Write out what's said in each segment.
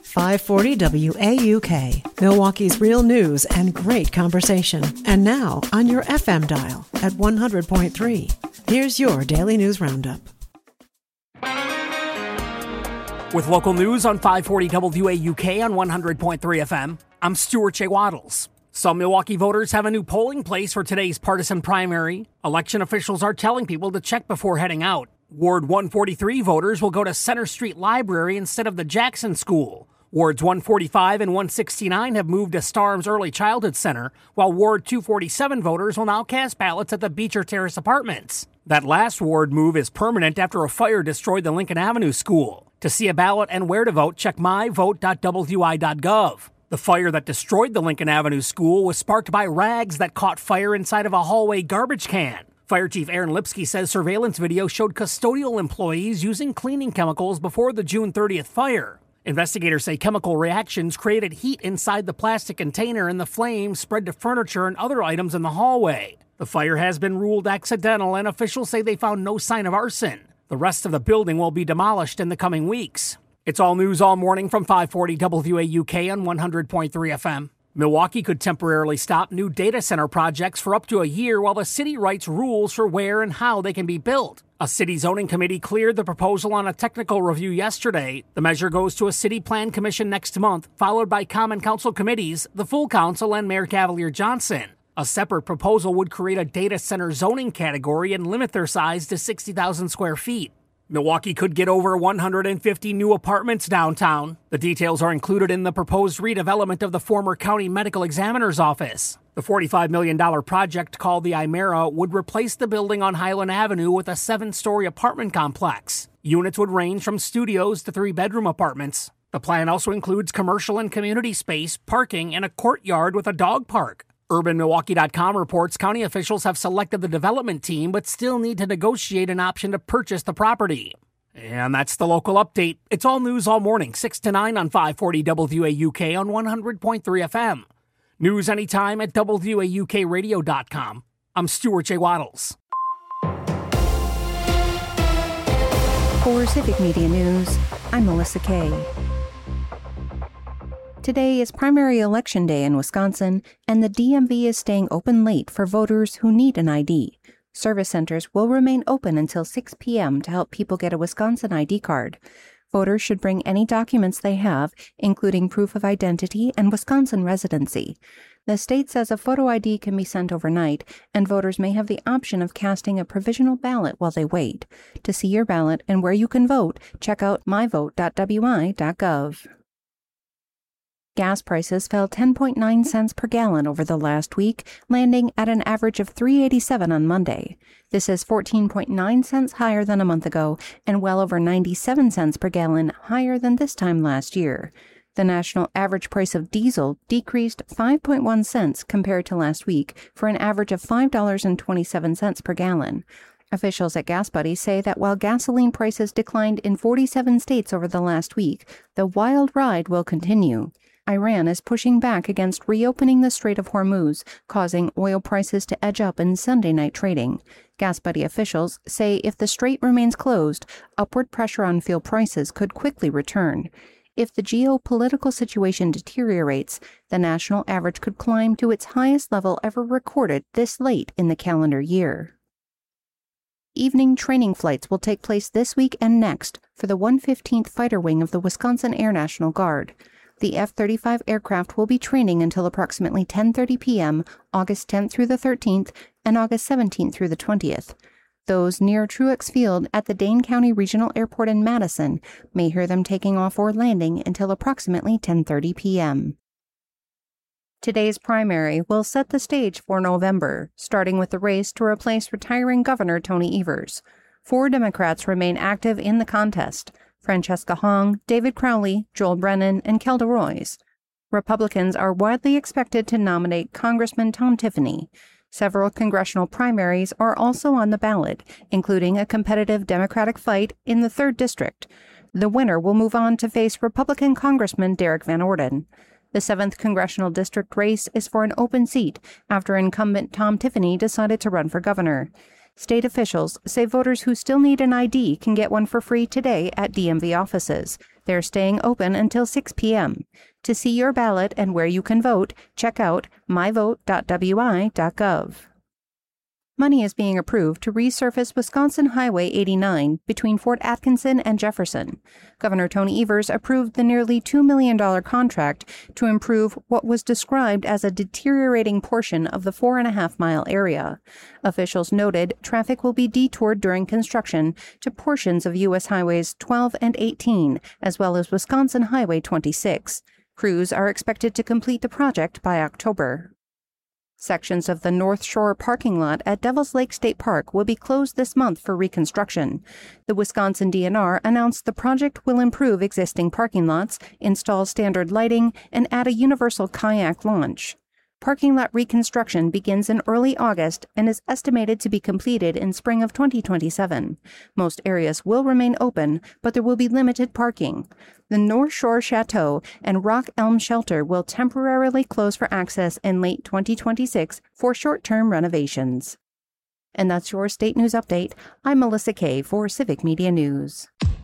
540 WAUK, Milwaukee's real news and great conversation. And now on your FM dial at 100.3. Here's your daily news roundup. With local news on 540 WAUK on 100.3 FM, I'm Stuart J. Waddles. Some Milwaukee voters have a new polling place for today's partisan primary. Election officials are telling people to check before heading out. Ward 143 voters will go to Center Street Library instead of the Jackson School. Wards 145 and 169 have moved to Starms Early Childhood Center, while Ward 247 voters will now cast ballots at the Beecher Terrace Apartments. That last ward move is permanent after a fire destroyed the Lincoln Avenue School. To see a ballot and where to vote, check myvote.wi.gov. The fire that destroyed the Lincoln Avenue School was sparked by rags that caught fire inside of a hallway garbage can. Fire Chief Aaron Lipsky says surveillance video showed custodial employees using cleaning chemicals before the June 30th fire. Investigators say chemical reactions created heat inside the plastic container and the flames spread to furniture and other items in the hallway. The fire has been ruled accidental and officials say they found no sign of arson. The rest of the building will be demolished in the coming weeks. It's all news all morning from 540 WAUK on 100.3 FM. Milwaukee could temporarily stop new data center projects for up to a year while the city writes rules for where and how they can be built. A city zoning committee cleared the proposal on a technical review yesterday. The measure goes to a city plan commission next month, followed by common council committees, the full council, and Mayor Cavalier Johnson. A separate proposal would create a data center zoning category and limit their size to 60,000 square feet. Milwaukee could get over 150 new apartments downtown. The details are included in the proposed redevelopment of the former county medical examiner's office. The $45 million project called the Imera would replace the building on Highland Avenue with a 7-story apartment complex. Units would range from studios to 3-bedroom apartments. The plan also includes commercial and community space, parking, and a courtyard with a dog park. UrbanMilwaukee.com reports county officials have selected the development team but still need to negotiate an option to purchase the property. And that's the local update. It's all news all morning, 6 to 9 on 540 WAUK on 100.3 FM. News anytime at WAUKradio.com. I'm Stuart J. Waddles. For Civic Media News, I'm Melissa Kay. Today is primary election day in Wisconsin, and the DMV is staying open late for voters who need an ID. Service centers will remain open until 6 p.m. to help people get a Wisconsin ID card. Voters should bring any documents they have, including proof of identity and Wisconsin residency. The state says a photo ID can be sent overnight, and voters may have the option of casting a provisional ballot while they wait. To see your ballot and where you can vote, check out myvote.wi.gov. Gas prices fell 10.9 cents per gallon over the last week, landing at an average of $3.87 on Monday. This is 14.9 cents higher than a month ago and well over 97 cents per gallon higher than this time last year. The national average price of diesel decreased 5.1 cents compared to last week for an average of $5.27 per gallon. Officials at Gas Buddy say that while gasoline prices declined in 47 states over the last week, the wild ride will continue. Iran is pushing back against reopening the Strait of Hormuz, causing oil prices to edge up in Sunday night trading. Gas Buddy officials say if the strait remains closed, upward pressure on fuel prices could quickly return. If the geopolitical situation deteriorates, the national average could climb to its highest level ever recorded this late in the calendar year. Evening training flights will take place this week and next for the 115th Fighter Wing of the Wisconsin Air National Guard. The F-35 aircraft will be training until approximately 10:30 p.m., August 10th through the 13th, and August 17th through the 20th. Those near Truex Field at the Dane County Regional Airport in Madison may hear them taking off or landing until approximately 10:30 p.m. Today's primary will set the stage for November, starting with the race to replace retiring Governor Tony Evers. 4 Democrats remain active in the contest: Francesca Hong, David Crowley, Joel Brennan, and Kelda Roys. Republicans are widely expected to nominate Congressman Tom Tiffany. Several congressional primaries are also on the ballot, including a competitive Democratic fight in the 3rd District. The winner will move on to face Republican Congressman Derek Van Orden. The 7th Congressional District race is for an open seat after incumbent Tom Tiffany decided to run for governor. State officials say voters who still need an ID can get one for free today at DMV offices. They're staying open until 6 p.m. To see your ballot and where you can vote, check out myvote.wi.gov. Money is being approved to resurface Wisconsin Highway 89 between Fort Atkinson and Jefferson. Governor Tony Evers approved the nearly $2 million contract to improve what was described as a deteriorating portion of the 4.5-mile area. Officials noted traffic will be detoured during construction to portions of U.S. Highways 12 and 18, as well as Wisconsin Highway 26. Crews are expected to complete the project by October. Sections of the North Shore parking lot at Devil's Lake State Park will be closed this month for reconstruction. The Wisconsin DNR announced the project will improve existing parking lots, install standard lighting, and add a universal kayak launch. Parking lot reconstruction begins in early August and is estimated to be completed in spring of 2027. Most areas will remain open, but there will be limited parking. The North Shore Chateau and Rock Elm Shelter will temporarily close for access in late 2026 for short-term renovations. And that's your State News Update. I'm Melissa Kay for Civic Media News.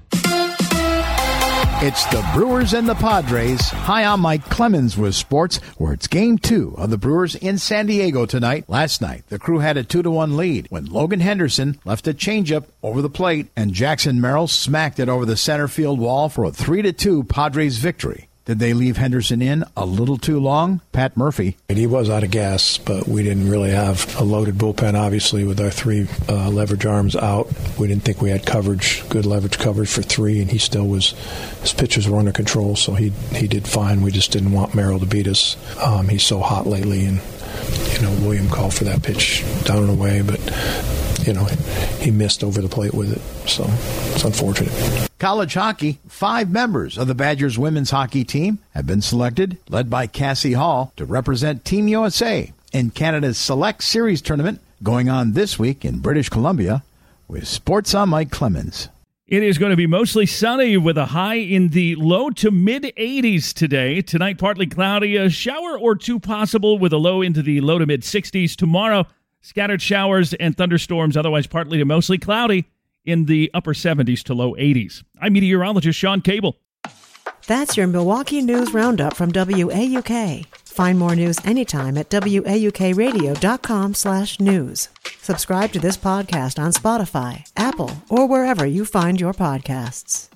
It's the Brewers and the Padres. Hi, I'm Mike Clemens with sports, where it's Game 2 of the Brewers in San Diego tonight. Last night, the Crew had a 2-1 lead when Logan Henderson left a changeup over the plate and Jackson Merrill smacked it over the center field wall for a 3-2 Padres victory. Did they leave Henderson in a little too long? Pat Murphy. He was out of gas, but we didn't really have a loaded bullpen, obviously, with our 3 leverage arms out. We didn't think we had coverage, good leverage coverage for 3, and he still was, his pitches were under control, so he did fine. We just didn't want Merrill to beat us. He's so hot lately, and, William called for that pitch down and away, but, he missed over the plate with it, so it's unfortunate. College hockey, 5 members of the Badgers women's hockey team have been selected, led by Cassie Hall, to represent Team USA in Canada's Select Series tournament going on this week in British Columbia. With Sports, I'm Mike Clemens. It is going to be mostly sunny with a high in the low to mid-80s today. Tonight, partly cloudy, a shower or 2 possible with a low into the low to mid-60s. Tomorrow, scattered showers and thunderstorms, otherwise partly to mostly cloudy in the upper 70s to low 80s. I'm meteorologist Sean Cable. That's your Milwaukee News Roundup from WAUK. Find more news anytime at WAUKradio.com/news. Subscribe to this podcast on Spotify, Apple, or wherever you find your podcasts.